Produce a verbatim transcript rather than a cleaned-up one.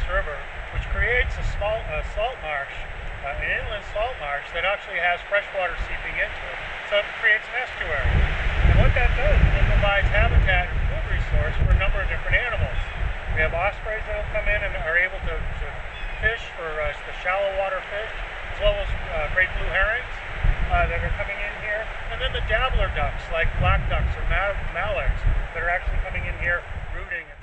Foss River, which creates a small uh, salt marsh, uh, an inland salt marsh that actually has fresh water seeping into it. So it creates an estuary. And what that does is it provides habitat and food resource for a number of different animals. We have ospreys that will come in and are able to, to fish for uh, the shallow water fish, as well as uh, great blue herrings uh, that are coming in here. And then the dabbler ducks, like black ducks or mallards, that are actually coming in here rooting.